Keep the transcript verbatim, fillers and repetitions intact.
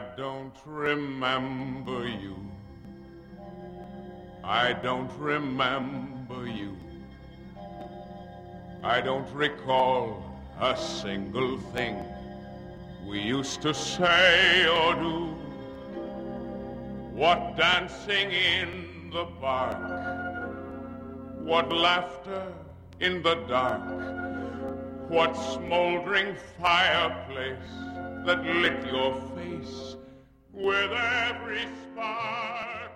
don't remember you. I don't remember you. I don't recall a single thing we used to say or do. What dancing in the park, what laughter in the dark, what smoldering fireplace that lit your face with every spark.